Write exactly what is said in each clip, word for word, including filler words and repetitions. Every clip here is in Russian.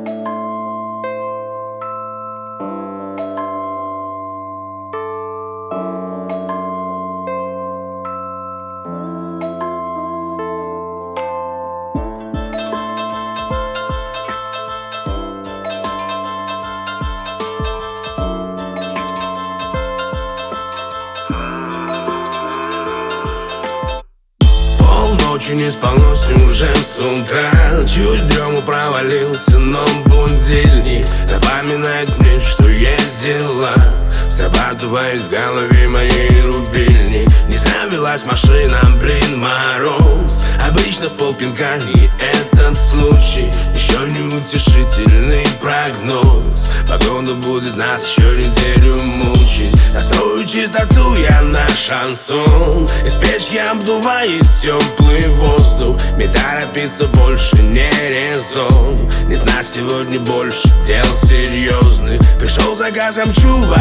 Ночью не спалось уже с утра. Чуть в дрему провалился, но будильник напоминает мне, что есть дела. Срабатывает в голове моей рубильник. Не завелась машина, блин, мороз. Обычно с полпинка не этот случай. Еще не утешительный прогноз. Погода будет нас еще неделю мучить. Настрою чистоту я на шансон. Из печки обдувает теплый воздух. Мне торопиться больше не резон. Нет, на сегодня больше дел серьезных. Пришел заказом, мчу в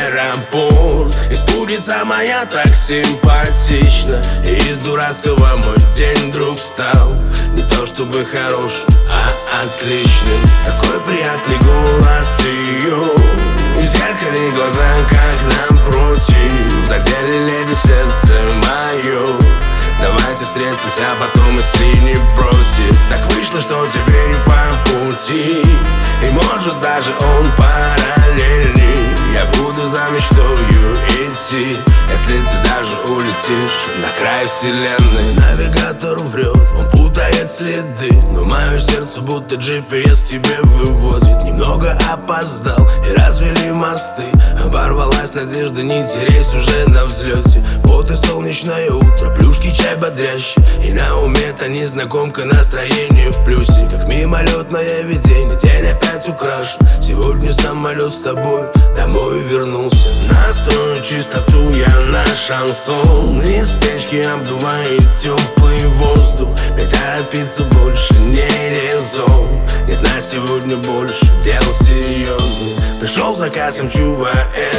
аэропорт. И спутница моя так симпатична. И из дурацкого мой день вдруг стал не то чтобы хорошим, а отличным. Такой приятный голос ее, и в зеркале глаза как напротив. Задели леди сердце мое. Давайте встретимся потом, если не против. Так вышло, что теперь по пути. И может даже он параллельный. Я буду за мечтою идти, если ты даже улетишь на край вселенной. Навигатор врет, он путает следы, но мое сердце будто джи пи эс тебе выводит. Немного опоздал и развели мосты. Оборвалась надежда, не теряйся уже на взлете. Вот и солнечное утро, плюшки, чай бодрящий. И на уме та незнакомка, настроение в плюсе. Как мимолетное видение, день опять украшен. Сегодня самолет с тобой домой вернулся. Настрою чистоту я на шансон. Из печки обдувает теплый воздух. Мне торопиться больше не резон. Нет, на сегодня больше дел серьезных. Пришел заказ, мчу в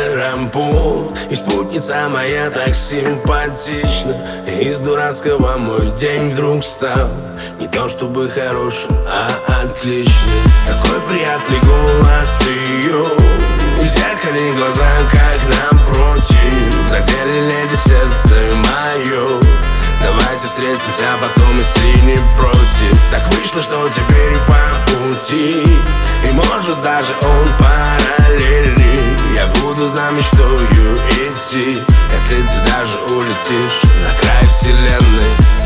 аэропорт. И спутница моя так симпатична. И из дурацкого мой день вдруг стал не то чтобы хорошим, а отличным. Такой приятный голос ее, и в зеркале глаза как напротив. Задели леди сердце мое. Давайте встретимся потом, если не против. Так вышло, что теперь по пути. И может даже он параллельный. Я буду за мечтою идти, если ты даже улетишь на край вселенной.